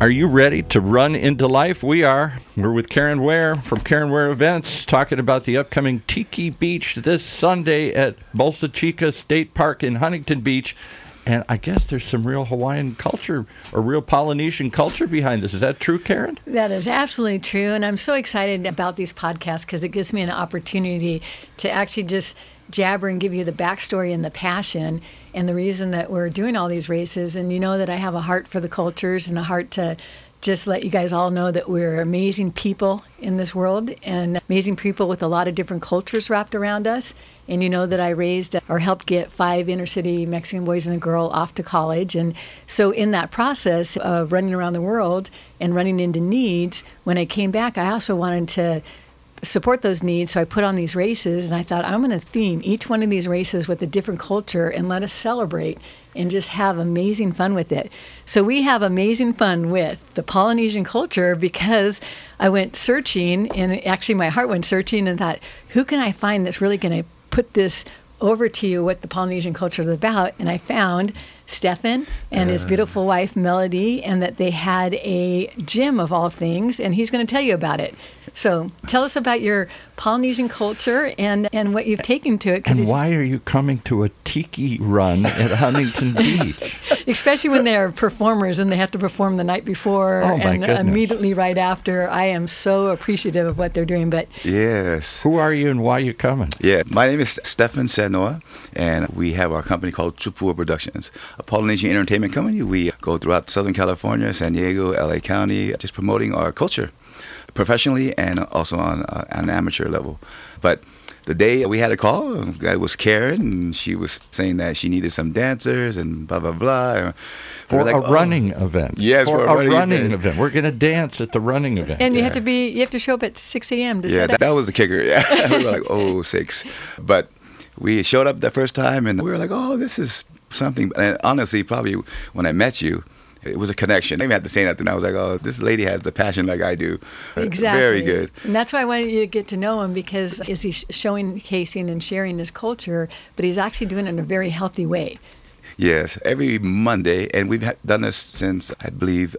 Are you ready to run into life? We are. We're with Karen Ware from Karen Ware Events, talking about the upcoming Tiki Beach this Sunday at Bolsa Chica State Park in Huntington Beach. And I guess there's some real Hawaiian culture or real Polynesian culture behind this. Is that true, Karen? That is absolutely true. And I'm so excited about these podcasts because it gives me an opportunity to actually just jabber and give you the backstory and the passion and the reason that we're doing all these races. And you know that I have a heart for the cultures and a heart to just let you guys all know that we're amazing people in this world and amazing people with a lot of different cultures wrapped around us. And you know that I raised or helped get 5 inner city Mexican boys and a girl off to college. And so in that process of running around the world and running into needs, when I came back, I also wanted to support those needs. So I put on these races and I thought I'm going to theme each one of these races with a different culture and let us celebrate and just have amazing fun with it. So we have amazing fun with the Polynesian culture because I went searching, and actually my heart went searching and thought, who can I find that's really going to put this over to you what the Polynesian culture is about? And I found Stefan and his beautiful wife Melody, and that they had a gym of all things, and he's going to tell you about it. So tell us about your Polynesian culture and what you've taken to it. And why are you coming to a tiki run at Huntington Beach? Especially when they're performers and they have to perform the night before and immediately right after. I am so appreciative of what they're doing. But yes. Who are you and why are you coming? Yeah, my name is Stefan Sanoa, and we have our company called Tupua Productions, a Polynesian entertainment company. We go throughout Southern California, San Diego, LA County, just promoting our culture professionally and also on an amateur level. But the day we had a call, it was Karen, and she was saying that she needed some dancers and blah, blah, blah. For a running event. Yes, for a running event. We're going to dance at the running event. And you have to show up at 6 a.m. to set up. That was the kicker. Yeah, we were like, 6. But we showed up the first time, and we were like, this is something. And honestly, probably when I met you, it was a connection. Maybe I had to say nothing. I was like, this lady has the passion like I do. Exactly. Very good. And that's why I wanted you to get to know him, because he's showcasing and sharing his culture, but he's actually doing it in a very healthy way. Yes, every Monday, and we've done this since, I believe,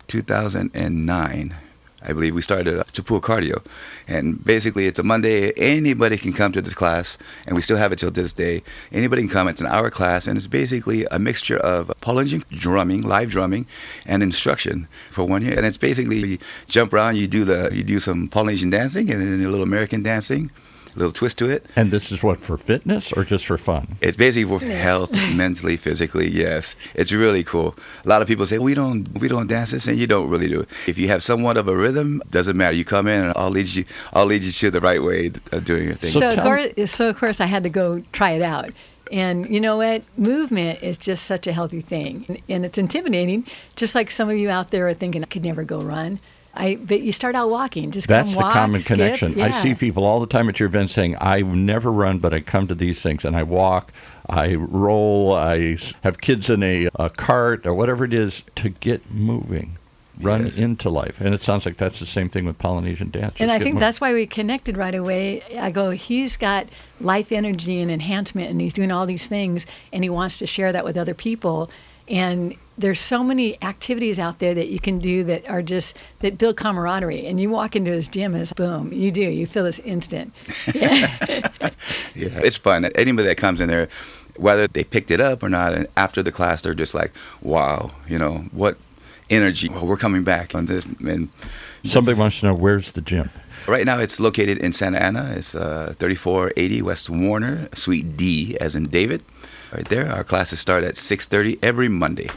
2009. I believe we started Tupua Cardio. And basically, it's a Monday. Anybody can come to this class, and we still have it till this day. Anybody can come. It's an hour class, and it's basically a mixture of Polynesian drumming, live drumming, and instruction for 1 year. And it's basically you jump around, you do some Polynesian dancing, and then a little American dancing. A little twist to it. And this is what, for fitness or just for fun? It's basically for health, mentally, physically, yes. It's really cool. A lot of people say, we don't dance this, and you don't really do it. If you have somewhat of a rhythm, doesn't matter. You come in and I'll lead you to the right way of doing your thing. So of course I had to go try it out. And you know what? Movement is just such a healthy thing. And it's intimidating, just like some of you out there are thinking, I could never go run. But you start out walking. Just That's come walk, the common skip. connection. Yeah. I see people all the time at your events saying, I never run, but I come to these things, and I walk, I roll, I have kids in a cart, or whatever it is, to get moving, run into life. And it sounds like that's the same thing with Polynesian dance. And I think that's why we connected right away. I go, he's got life energy and enhancement, and he's doing all these things, and he wants to share that with other people. And there's so many activities out there that you can do that build camaraderie. And you walk into his gym and it's boom, you feel this instant. Yeah. It's fun. Anybody that comes in there, whether they picked it up or not, and after the class, they're just like, wow, what energy. Well, we're coming back. And somebody wants to know, where's the gym? Right now, it's located in Santa Ana. It's 3480 West Warner, Suite D, as in David. Right there. Our classes start at 6:30 every Monday,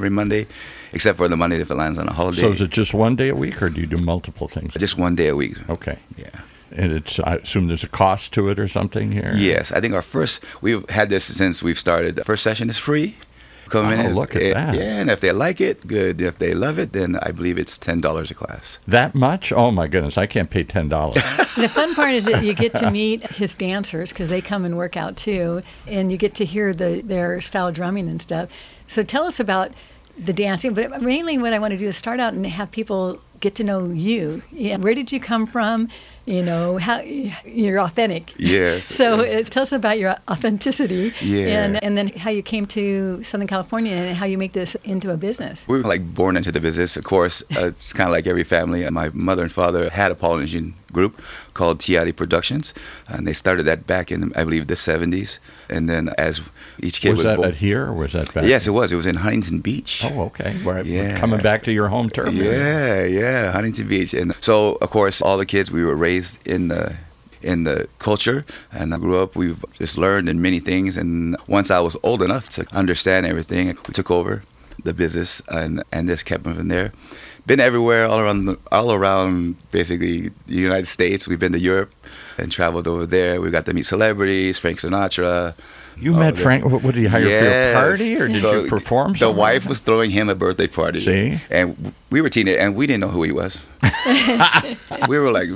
except for the Monday if it lands on a holiday. So is it just 1 day a week, or do you do multiple things? Just 1 day a week. Okay. Yeah. And I assume there's a cost to it or something here? Yes. I think we've had this since we've started. The first session is free. Come in. Look at that. Yeah, and if they like it, good. If they love it, then I believe it's $10 a class. That much? Oh, my goodness. I can't pay $10. The fun part is that you get to meet his dancers, because they come and work out too, and you get to hear their style drumming and stuff. So tell us about the dancing. But mainly what I want to do is start out and have people get to know you. Yeah. Where did you come from? you know, how you're authentic. Yes. So tell us about your authenticity, Yeah. and then how you came to Southern California and how you make this into a business. We were like born into the business. Of course, it's kind of like every family. My mother and father had a Polynesian group called Tiari Productions, and they started that back in, I believe, the 70s. And then as each kid was that born, at here or was that back? yes, it was. It was in Huntington Beach. Oh, okay. We're Yeah. coming back to your home turf. Yeah, Huntington Beach. And so, of course, all the kids, we were raised in the culture, and I grew up. We've just learned in many things. And once I was old enough to understand everything, we took over the business and just kept moving there. Been everywhere, all around basically the United States. We've been to Europe and traveled over there. We got to meet celebrities, Frank Sinatra. You met Frank. What did he hire for a party, or did So you perform? The somewhere? wife was throwing him a birthday party. See? And we were teenagers, and we didn't know who he was. We were like,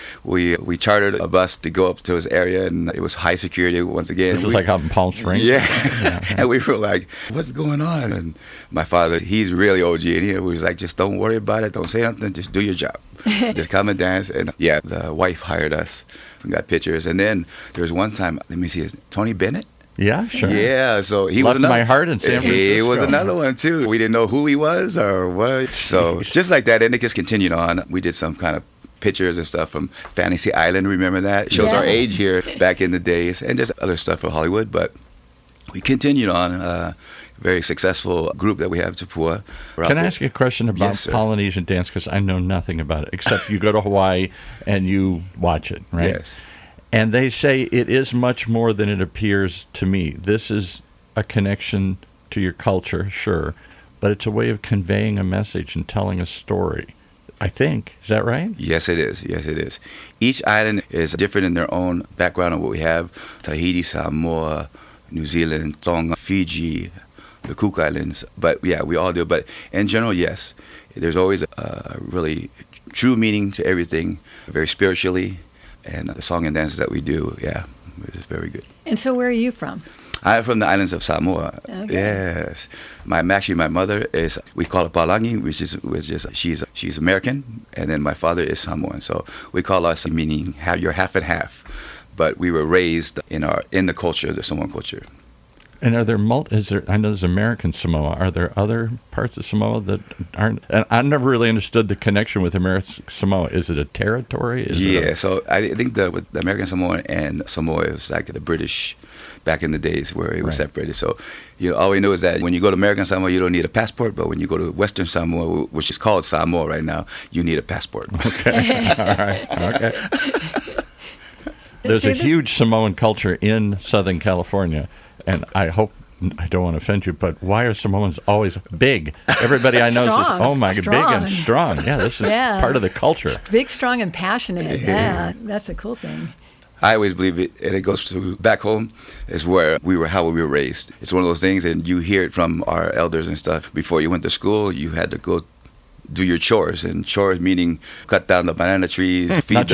we chartered a bus to go up to his area, and it was high security once again. This is like out in Palm Springs. Yeah. And we were like, what's going on? And my father, he's really OG, and he was like, just don't worry about it. Don't say nothing. Just do your job. Just come and dance. And yeah, the wife hired us. We got pictures. And then there was one time, let me see, is it Tony Bennett? Yeah, sure. Yeah, so he Left was another, My Heart in San Francisco. He was another one too. We didn't know who he was or what. So just like that, and it just continued on. We did some kind of pictures and stuff from Fantasy Island. Remember that? It shows our Yeah. age here back in the days, and just other stuff from Hollywood. But we continued on. Very successful group that we have, Tupua. Can I ask you a question about Yes, sir. Polynesian dance? Because I know nothing about it, except you go to Hawaii and you watch it, right? Yes. And they say it is much more than it appears to me. This is a connection to your culture, sure, but it's a way of conveying a message and telling a story. I think. Is that right? Yes, it is. Yes, it is. Each island is different in their own background of what we have. Tahiti, Samoa, New Zealand, Tonga, Fiji, the Cook Islands. But yeah, we all do. But in general, yes, there's always a really true meaning to everything, very spiritually. And the song and dances that we do, yeah, it's very good. And so, where are you from? I'm from the islands of Samoa. Okay. Yes, my mother is, we call her Palangi, which is she's American, and then my father is Samoan. So we call us, meaning you're half and half. But we were raised in the culture, the Samoan culture. And are there I know there's American Samoa. Are there other parts of Samoa that aren't? And I never really understood the connection with American Samoa. Is it a territory? So I think with the American Samoa and Samoa, it was like the British back in the days where it was separated. So all we know is that when you go to American Samoa, you don't need a passport, but when you go to Western Samoa, which is called Samoa right now, you need a passport. Okay. All right. Okay. There's a huge Samoan culture in Southern California. And I don't want to offend you, but why are Samoans always big? Everybody I know says, oh my God, big and strong. Yeah, this is part of the culture. Big, strong, and passionate. Yeah, that's a cool thing. I always believe it, and it goes to back home, is how we were raised. It's one of those things, and you hear it from our elders and stuff. Before you went to school, you had to go do your chores, and chores meaning cut down the banana trees, feed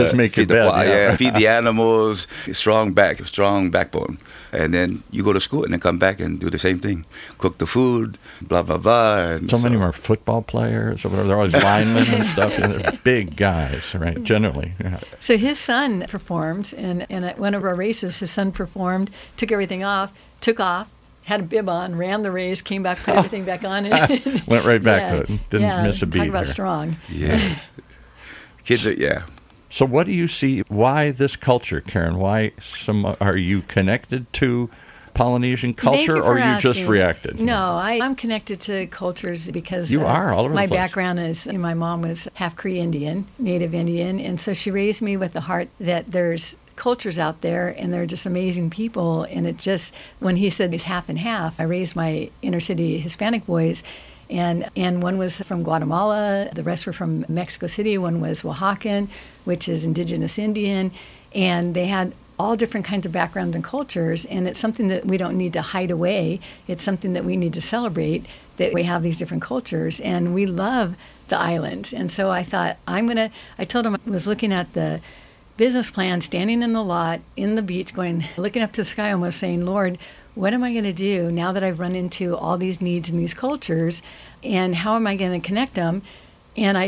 the animals, strong backbone. And then you go to school and then come back and do the same thing. Cook the food, blah, blah, blah. And so many more football players or whatever. They're always linemen and stuff. And they're big guys, right, generally. Yeah. So his son performed, and at one of our races, his son performed, took everything off, took off, had a bib on, ran the race, came back, put everything back on. And went right back to it. Didn't miss a beat. Talk about there. strong. Yes. Kids are, So what do you see? Why this culture, Karen? Why are you connected to Polynesian culture, or you just reacted? No, I'm connected to cultures because you are all over my the place. background is, my mom was half Cree Indian, Native Indian, and so she raised me with the heart that there's cultures out there and they're just amazing people. And it just, when he said he's half and half, I raised my inner city Hispanic boys. And one was from Guatemala, the rest were from Mexico City, one was Oaxacan, which is indigenous Indian, and they had all different kinds of backgrounds and cultures, and it's something that we don't need to hide away. It's something that we need to celebrate, that we have these different cultures, and we love the island. And so I thought, I told him I was looking at the business plan, standing in the lot, in the beach, looking up to the sky, almost saying, Lord, what am I going to do now that I've run into all these needs and these cultures, and how am I going to connect them? And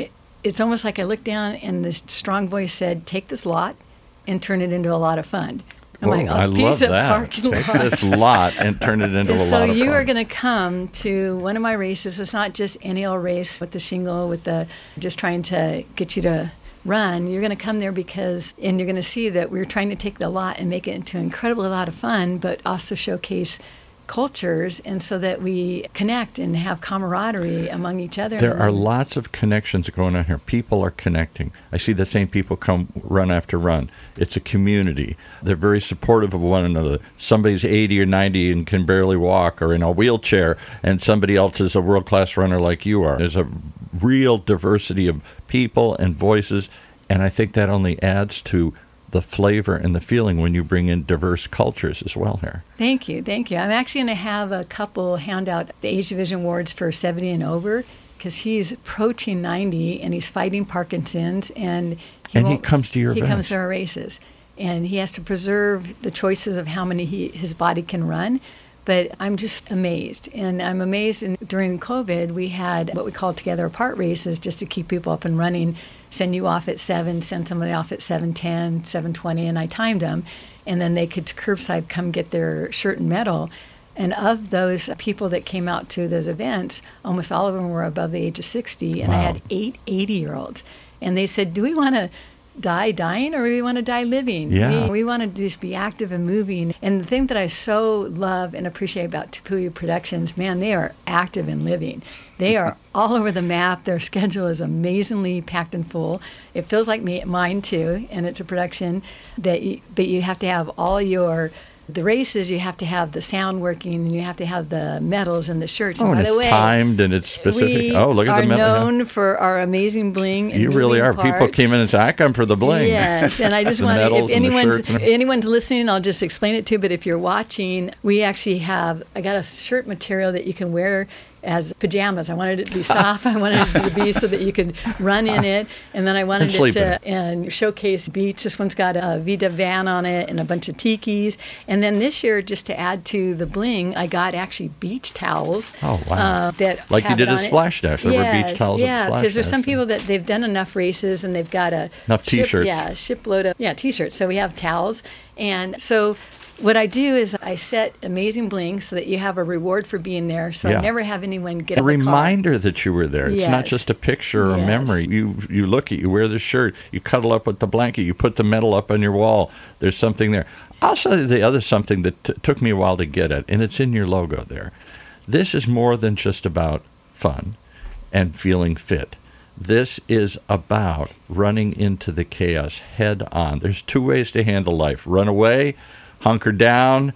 it's almost like I looked down and this strong voice said, take this lot and turn it into a lot of fun. I'm Whoa, like, I a love piece of that. parking Take lot. this lot and turn it into a So lot of you fun. are going to come to one of my races. It's not just any old race with the shingle, with the just trying to get you to run. You're going to come there and you're going to see that we're trying to take the lot and make it into an incredible lot of fun, but also showcase cultures, and so that we connect and have camaraderie among each other. There are lots of connections going on here. People are connecting. I see the same people come run after run. It's a community. They're very supportive of one another. Somebody's 80 or 90 and can barely walk or in a wheelchair, and somebody else is a world-class runner like you are. There's a real diversity of people and voices, and I think that only adds to the flavor and the feeling when you bring in diverse cultures as well here. Thank you. I'm actually going to have a couple hand out the Age Division Awards for 70 and over, because he's approaching 90 and he's fighting Parkinson's, and he comes to your He events. comes to our races, and he has to preserve the choices of how many his body can run. But I'm just amazed, and I'm amazed. During COVID, we had what we call Together Apart races, just to keep people up and running. Send you off at 7, send somebody off at 7:10, 7:20, and I timed them, and then they could curbside come get their shirt and medal. And of those people that came out to those events, almost all of them were above the age of 60, and Wow. I had 8 80-year-olds, and they said, "Do we want to die dying, or do we want to die living? Yeah. We want to just be active and moving." And the thing that I so love and appreciate about Tapuya Productions, man, they are active and living. They are all over the map. Their schedule is amazingly packed and full. It feels like mine too, and it's a production but you have to have all the races, you have to have the sound working, and you have to have the medals and the shirts. Oh, and and by the it's way, timed and it's specific. we Oh, look at are the medal. known for our amazing bling. And You really moving are. People parts. came in and said, I come for the bling. Yes, and I just The want to, medals if and the shirts and- anyone's listening, I'll just explain it too. But if you're watching, we actually I got a shirt material that you can wear as pajamas. I wanted it to be soft. I wanted it to be so that you could run in it. And then I wanted And it sleep to in and showcase beats. This one's got a Vida van on it and a bunch of tikis. And then this year, just to add to the bling, I got actually beach towels. Oh, wow. That Like you have did it at on it. Splash Dash. There were beach towels at Yeah, Splash because there's some Dash. people that they've done enough races and they've got Enough T-shirts. shipload of T-shirts. So we have towels, and so what I do is I set amazing bling so that you have a reward for being there. So Yeah. I never have anyone get A in the car. reminder that you were there. It's not Yes. just a picture or a Yes. memory. You look at, you wear the shirt, you cuddle up with the blanket, you put the medal up on your wall. There's something there. I'll say the other something that took me a while to get at, and it's in your logo there. This is more than just about fun and feeling fit. This is about running into the chaos head on. There's 2 ways to handle life: run away, hunker down,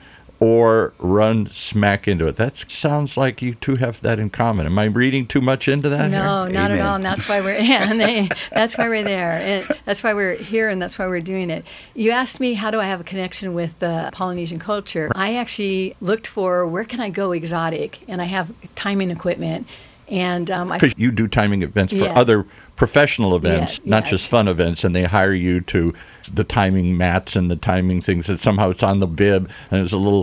or run smack into it. That sounds like you two have that in common. Am I reading too much into that? No, here? not at Amen. all. And that's why that's why we're there. And that's why we're here, and that's why we're doing it. You asked me, how do I have a connection with Polynesian culture? I actually looked for where can I go exotic, and I have timing equipment. And Because you do timing events for Yeah. other professional events, Yes, not yes. just fun events, and they hire you to the timing mats and the timing things that somehow it's on the bib, and there's a little,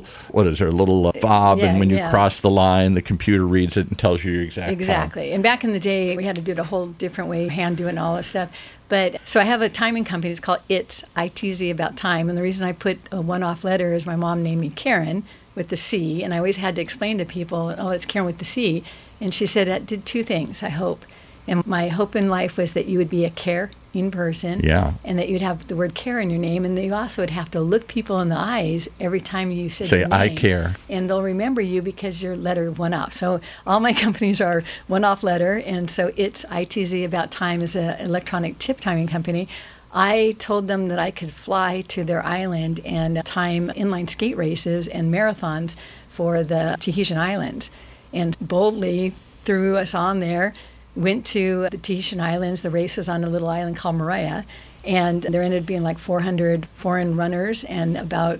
fob, Yeah, and when you yeah. cross the line, the computer reads it and tells you your exact time. Exactly. And back in the day, we had to do it a whole different way, hand doing all that stuff. But so I have a timing company. It's called ITZ About Time. And the reason I put a one-off letter is my mom named me Karen with the C. And I always had to explain to people, oh, it's Karen with the C. And she said that did 2 things, I hope. And my hope in life was that you would be a caring person. Yeah. And that you'd have the word care in your name. And that you also would have to look people in the eyes every time you said Say, your "I name." care. And they'll remember you because your letter one off. So all my companies are one off letter, and so it's ITZ About Time is an electronic tip timing company. I told them that I could fly to their island and time inline skate races and marathons for the Tahitian Islands, and boldly threw us on there. Went to the Tahitian Islands. The race was on a little island called Maria, and there ended up being like 400 foreign runners and about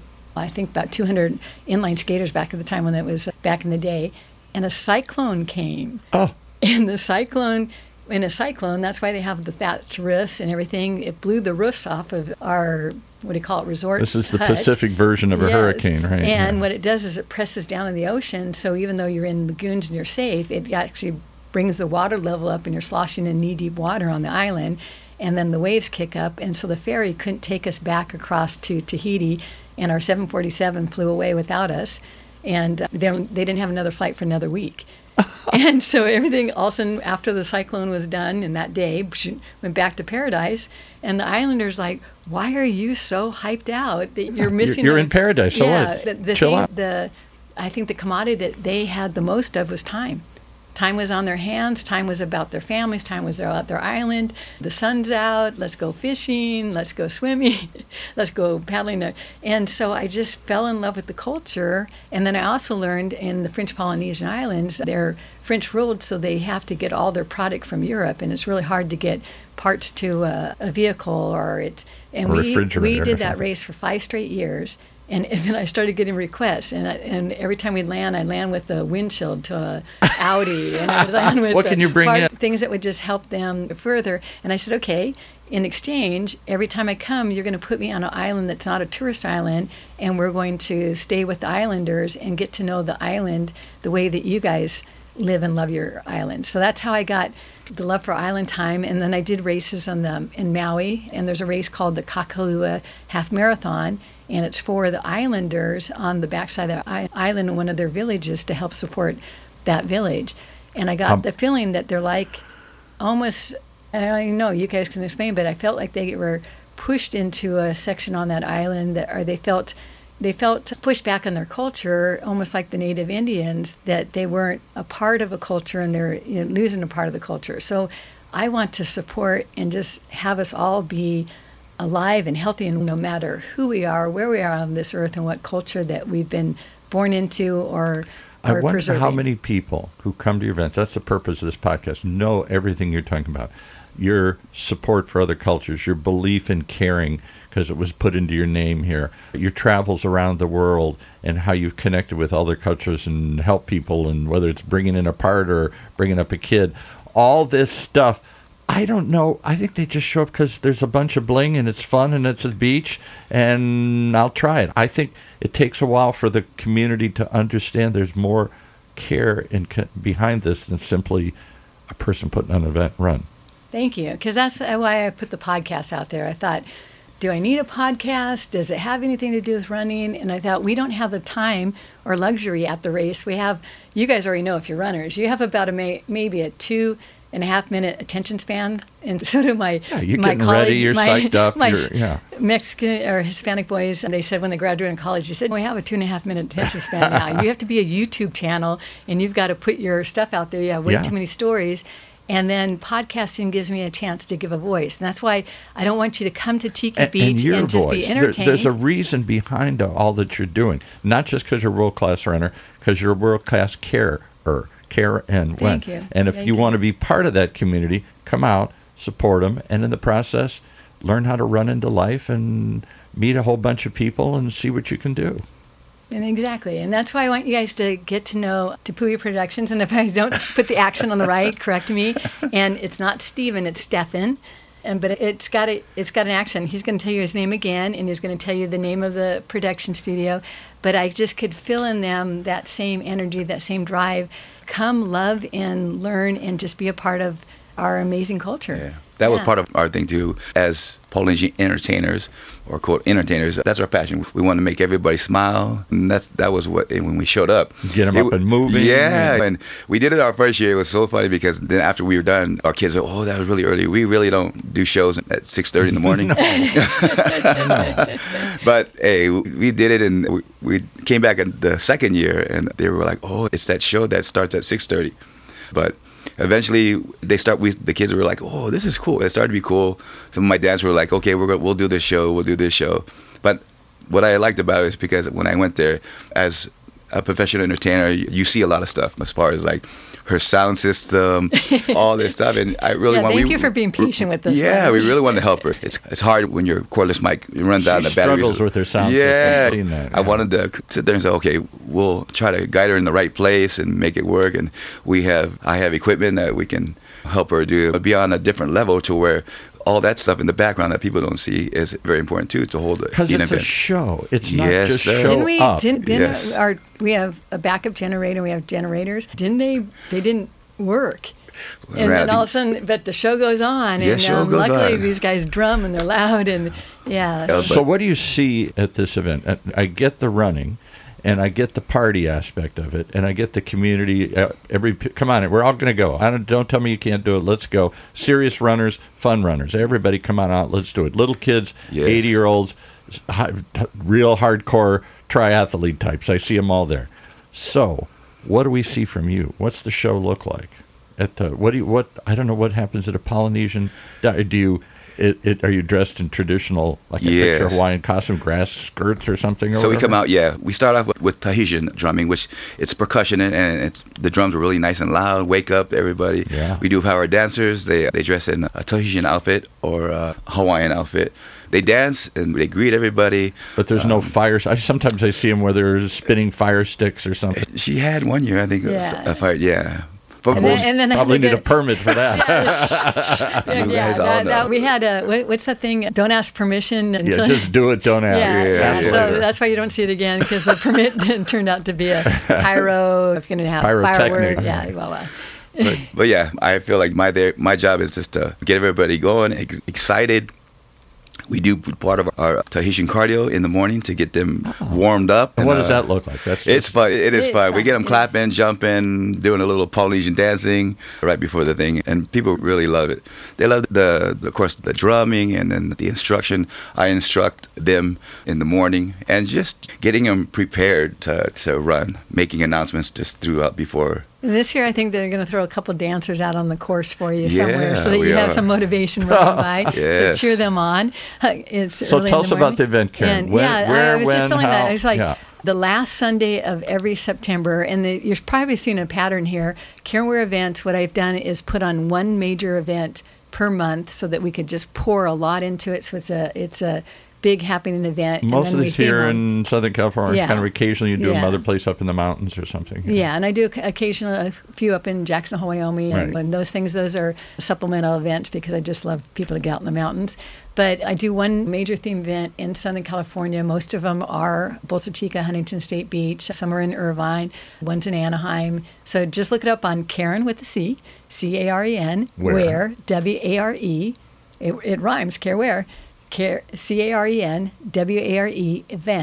200 inline skaters back at the time when it was back in the day. And a cyclone came. Oh. And the cyclone, in a cyclone, that's why they have the thatched roofs and everything. It blew the roofs off of our, resort This is the hut. Pacific version of a Yes. hurricane, right? And Yeah. what it does is it presses down in the ocean. So even though you're in lagoons and you're safe, it actually brings the water level up, and you're sloshing in knee-deep water on the island, and then the waves kick up, and so the ferry couldn't take us back across to Tahiti, and our 747 flew away without us, and they didn't have another flight for another week. And so everything, all of a sudden, after the cyclone was done, and that day, went back to paradise, and the islanders like, why are you so hyped out that you're missing? You're in paradise, so what? Chill out. I think the commodity that they had the most of was time. Time was on their hands. Time was about their families. Time was about their island. The sun's out. Let's go fishing. Let's go swimming. Let's go paddling. And so I just fell in love with the culture. And then I also learned in the French Polynesian Islands, they're French ruled, so they have to get all their product from Europe. And it's really hard to get parts to a vehicle and we did that race for 5 straight years. And then I started getting requests, and every time we'd land, I'd land with a windshield to a Audi, and I'd land with what can you bring in? Things that would just help them further. And I said, okay, in exchange, every time I come, you're going to put me on an island that's not a tourist island, and we're going to stay with the islanders and get to know the island the way that you guys live and love your island. So that's how I got the love for island time. And then I did races in Maui, and there's a race called the Kakalua Half Marathon, and it's for the islanders on the backside of the island in one of their villages to help support that village. And I got the feeling that they're like almost, and I don't even know, you guys can explain, but I felt like they were pushed into a section on that island or they felt pushed back on their culture, almost like the Native Indians, that they weren't a part of a culture and they're losing a part of the culture. So I want to support and just have us all be alive and healthy, and no matter who we are, where we are on this earth, and what culture that we've been born into or I wonder preserving. How many people who come to your events, that's the purpose of this podcast, know everything you're talking about. Your support for other cultures, your belief in caring, because it was put into your name here, your travels around the world, and how you've connected with other cultures and help people, and whether it's bringing in a part or bringing up a kid, all this stuff. I don't know. I think they just show up because there's a bunch of bling and it's fun and it's a beach, and I'll try it. I think it takes a while for the community to understand there's more care behind this than simply a person putting on an event run. Thank you, because that's why I put the podcast out there. I thought, do I need a podcast? Does it have anything to do with running? And I thought, we don't have the time or luxury at the race. We have, you guys already know if you're runners, you have about maybe a 2.5 minute attention span, and so do my you're my getting college, ready, you're psyched up. Mexican or Hispanic boys, and they said when they graduated in college, they said, we have a 2.5 minute attention span now. You have to be a YouTube channel, and you've got to put your stuff out there. You have way too many stories. And then podcasting gives me a chance to give a voice. And that's why I don't want you to come to Tiki Beach and just be entertained. There's a reason behind all that you're doing, not just because you're a world-class runner, because you're a world-class carer. Care and when. Thank you. And if you want to be part of that community, come out, support them, and in the process, learn how to run into life and meet a whole bunch of people and see what you can do. And exactly. And that's why I want you guys to get to know Tapuya Productions. And if I don't put the accent on the right, correct me. And it's not Stephen, it's Stefan. But it's got an accent. He's going to tell you his name again, and he's going to tell you the name of the production studio. But I just could feel in them that same energy, that same drive. Come, love, and learn, and just be a part of our amazing culture. Yeah. That was part of our thing too, as Polynesian entertainers, or quote entertainers. That's our passion. We want to make everybody smile, and that was what when we showed up. Get them up and moving. Yeah, and we did it our first year. It was so funny because then after we were done, our kids said, "Oh, that was really early. We really don't do shows at 6:30 in the morning." But hey, we did it, and we came back in the second year, and they were like, "Oh, it's that show that starts at 6:30," but. Eventually, the kids were like, "Oh, this is cool." It started to be cool. Some of my dads were like, "Okay, we'll do this show." But what I liked about it is because when I went there as a professional entertainer, you see a lot of stuff as far as like her sound system, all this stuff, and I really want. Thank you for being patient with us. Yeah, we really wanted to help her. It's hard when your cordless mic runs out and the battery struggles with her sound system. Yeah, I wanted to sit there and say, okay, we'll try to guide her in the right place and make it work. And I have equipment that we can help her do, but be on a different level to where all that stuff in the background that people don't see is very important too, to hold because it's a show. It's not just sir. show up. We have a backup generator. We have generators. They didn't work. And then all of a sudden, but the show goes on, and luckily these guys drum and they're loud, and yeah. So what do you see at this event? I get the running, and I get the party aspect of it, and I get the community. Come on, we're all going to go. Don't tell me you can't do it. Let's go. Serious runners, fun runners. Everybody, come on out. Let's do it. Little kids, 80-year-olds, real hardcore triathlete types. I see them all there. So, what do we see from you? What's the show look like? I don't know what happens at a Polynesian. Are you dressed in traditional, like a picture Hawaiian costume, grass skirts or something? Or so whatever? We come out, we start off with Tahitian drumming, which it's percussion and the drums are really nice and loud. Wake up, everybody! Yeah. We do have our dancers. They dress in a Tahitian outfit or a Hawaiian outfit. They dance and they greet everybody. But there's no fire. Sometimes I see them where they're spinning fire sticks or something. She had one year, I think, a fire. Yeah. And then probably need a permit for that. We had what's that thing? Don't ask permission. Just do it. Don't ask. So that's why you don't see it again, because the permit turned out to be a pyro. If you're going to have pyrotechnic. firework, But yeah, I feel like my job is just to get everybody going, excited. We do part of our Tahitian cardio in the morning to get them warmed up. And what does that look like? It's fun. It is fun. We get them clapping, jumping, doing a little Polynesian dancing right before the thing, and people really love it. They love of course, the drumming and then the instruction. I instruct them in the morning and just getting them prepared to run, making announcements just throughout before. And this year, I think they're going to throw a couple dancers out on the course for you somewhere, so that you have some motivation running by. So cheer them on. So tell us about the event, Karen. I was just feeling that. It's like the last Sunday of every September, and you're probably seeing a pattern here. Karen Ware Events, what I've done is put on one major event per month so that we could just pour a lot into it. So it's a big happening event. Most of these here in Southern California, kind of occasionally you do them other place up in the mountains or something. Yeah, and I do occasionally a few up in Jackson Hole, Wyoming, and those are supplemental events because I just love people to get out in the mountains. But I do one major theme event in Southern California. Most of them are Bolsa Chica, Huntington State Beach. Some are in Irvine. One's in Anaheim. So just look it up on Karen with a C, C-A-R-E-N, Ware, W-A-R-E. It rhymes, Care Ware. CARENWARE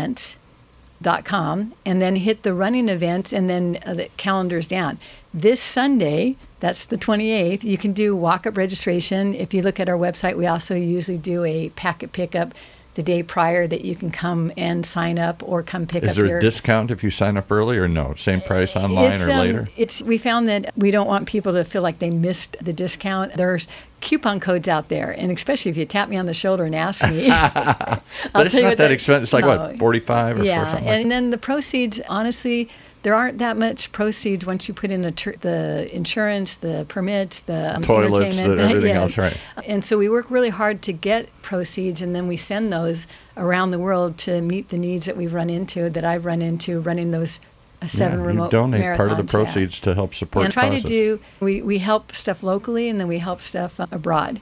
event.com, and then hit the running events, and then the calendar's down. This Sunday, that's the 28th, you can do walk-up registration. If you look at our website, we also usually do a packet pickup the day prior that you can come and sign up or come pick up your... Is there a discount if you sign up early or no? Same price online or later? We found that we don't want people to feel like they missed the discount. There's coupon codes out there, and especially if you tap me on the shoulder and ask me. But it's not that expensive. It's like, what, 45 or something? And then the proceeds, honestly... There aren't that much proceeds once you put in the insurance, the permits, the toilets, entertainment, everything else, right? And so we work really hard to get proceeds, and then we send those around the world to meet the needs that we've run into, that I've run into running those 7 remote marathons. You donate part of the proceeds to help support and try causes. to do. We help stuff locally, and then we help stuff abroad.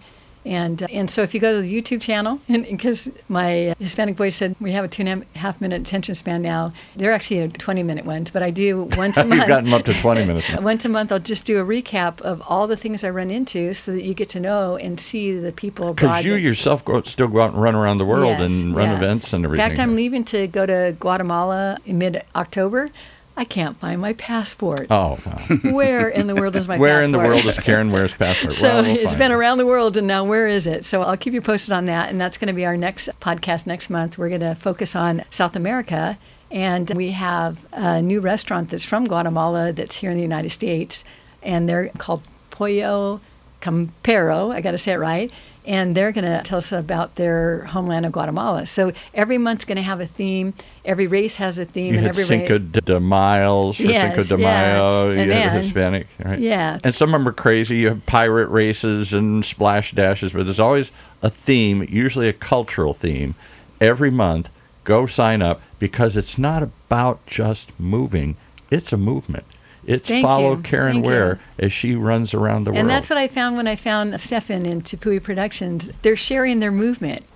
And so if you go to the YouTube channel, and because my Hispanic boy said we have a 2.5 minute attention span now, they're actually 20-minute ones, but I do once a month. You've gotten them up to 20 minutes. Once a month, I'll just do a recap of all the things I run into so that you get to know and see the people abroad. Because you yourself still go out and run around the world and run events and everything. In fact, I'm leaving to go to Guatemala in mid-October. I can't find my passport. Oh. Wow. Where in the world is my Where passport? in the world is Karen Ware's passport? So it's been around the world, and now where is it? So I'll keep you posted on that, and that's going to be our next podcast next month. We're going to focus on South America, and we have a new restaurant that's from Guatemala that's here in the United States, and they're called Pollo Campero. I got to say it right. And they're going to tell us about their homeland of Guatemala. So every month's going to have a theme. Every race has a theme. You had Cinco de Mayo, Cinco de Mayo, you had Hispanic, right? Yeah. And some of them are crazy. You have pirate races and splash dashes, but there's always a theme, usually a cultural theme, every month. Go sign up, because it's not about just moving. It's a movement. It's follow Karen Ware as she runs around the world. And that's what I found when I found Stefan in Tepui Productions. They're sharing their movement.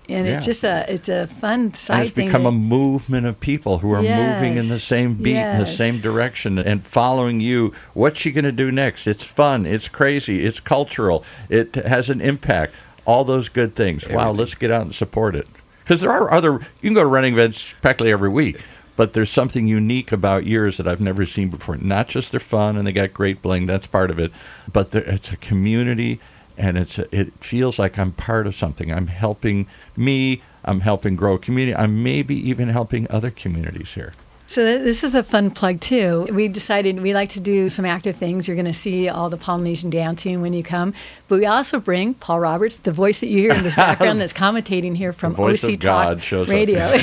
And Yeah. it's a fun side And it's thing. become a movement of people who are moving in the Yes. same beat, in the Yes. same direction, and following you. What's she going to do next? It's fun. It's crazy. It's cultural. It has an impact. All those good things. Wow, Everything. let's get out and support it. Because there are other, you can go to running events practically every week, but there's something unique about yours that I've never seen before. Not just they're fun and they got great bling, that's part of it, but it's a community. And it feels like I'm part of something. I'm helping I'm helping grow a community. I'm maybe even helping other communities here. So this is a fun plug too. We decided we like to do some active things. You're going to see all the Polynesian dancing when you come, but we also bring Paul Roberts, the voice that you hear in this background that's commentating here from The voice OC of God Talk shows up. Radio.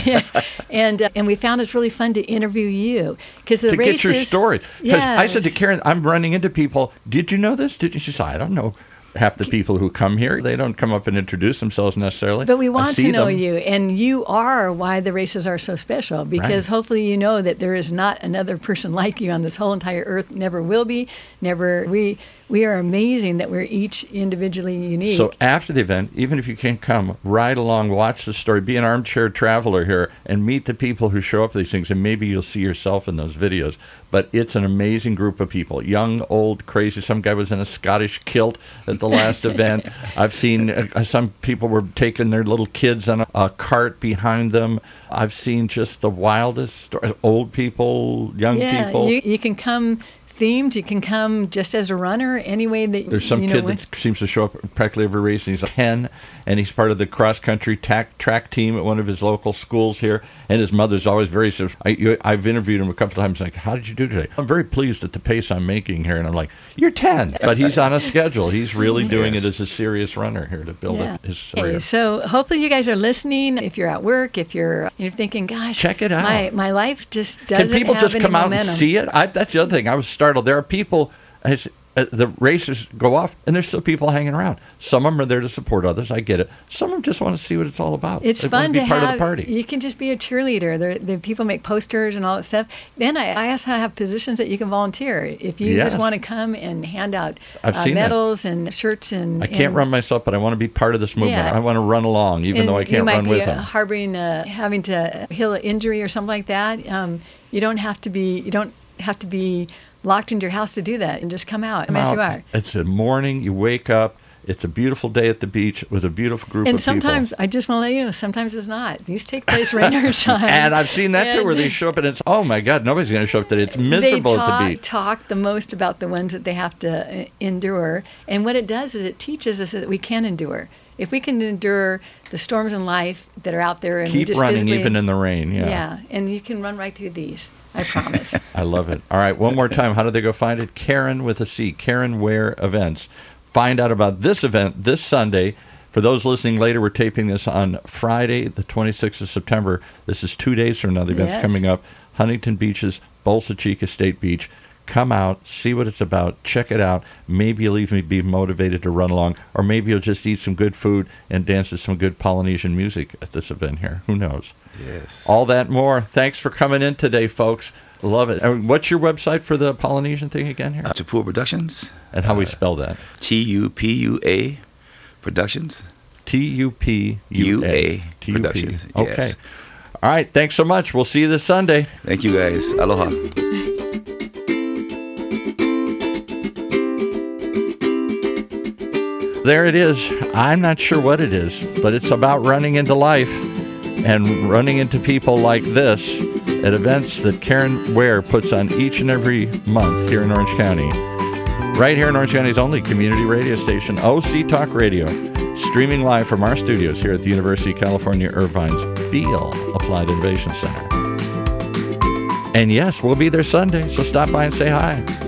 And we found it's really fun to interview you because the To races, get your story. Because I said to Yes. Karen, I'm running into people, did you know this? She said, I don't know. Half the people who come here, they don't come up and introduce themselves necessarily. But we I want see to know them. you, and you are why the races are so special, because Right. hopefully you know that there is not another person like you on this whole entire earth, never will be, never. We are amazing that we're each individually unique. So after the event, even if you can't come, ride along, watch the story, be an armchair traveler here, and meet the people who show up for these things, and maybe you'll see yourself in those videos. But it's an amazing group of people, young, old, crazy. Some guy was in a Scottish kilt at the last event. I've seen some people were taking their little kids on a cart behind them. I've seen just the wildest stories. Old people, young people. You can come themed. You can come just as a runner, any way that There's some you know, kid that seems to show up practically every race, and he's 10, and he's part of the cross-country track team at one of his local schools here, and his mother's always very I've interviewed him a couple of times, like, how did you do today? I'm very pleased at the pace I'm making here, and I'm like, you're 10, but he's on a schedule. He's really doing it as a serious runner here to build up his career. Okay, so hopefully you guys are listening. If you're at work, if you're thinking, gosh, Check it out. My life just Can doesn't people have just any come out momentum. and see it? That's the other thing. I was startled. There are people, the races go off, and there's still people hanging around. Some of them are there to support others. I get it. Some of them just want to see what it's all about. It's They fun want to be part have. of the party. You can just be a cheerleader. The people make posters and all that stuff. Then I also have positions that you can volunteer if you Yes. just want to come and hand out I've seen that. medals and shirts and. I can't run myself, but I want to be part of this movement. Yeah. I want to run along, even though I can't run with You might them. be harboring having to heal an injury or something like that. You don't have to be. You don't have to be locked into your house to do that, and just come out as you are. It's a morning. You wake up. It's a beautiful day at the beach with a beautiful group And of people. sometimes, I just want to let you know, sometimes it's not. These take place rain or shine. And I've seen that too, where they And show up and it's, oh my God, nobody's going to show up today. It's miserable at the beach. talk the most about the ones that they have to endure. And what it does is it teaches us that we can endure. If we can endure the storms in life that are out there, and we Keep just running physically, even in the rain. yeah, and you can run right through these. I promise. I love it. All right, one more time. How do they go find it? Karen with a C, Karen Ware Events. Find out about this event this Sunday. For those listening later, we're taping this on Friday, the 26th of September. This is 2 days from now. The event's Yes. coming up. Huntington Beach's Bolsa Chica State Beach. Come out, see what it's about, check it out. Maybe you'll even be motivated to run along, or maybe you'll just eat some good food and dance to some good Polynesian music at this event here. Who knows? Yes. All that more. Thanks for coming in today, folks. Love it. And what's your website for the Polynesian thing again here? Tapua Productions. And how we spell that? TUPUA Productions. TUPUA. UA Productions, yes. Okay. All right. Thanks so much. We'll see you this Sunday. Thank you guys. Aloha. There it is. I'm not sure what it is, but it's about running into life and running into people like this at events that Karen Ware puts on each and every month here in Orange County. Right here in Orange County's only community radio station, OC Talk Radio, streaming live from our studios here at the University of California, Irvine's Beale Applied Innovation Center. And yes, we'll be there Sunday, so stop by and say hi.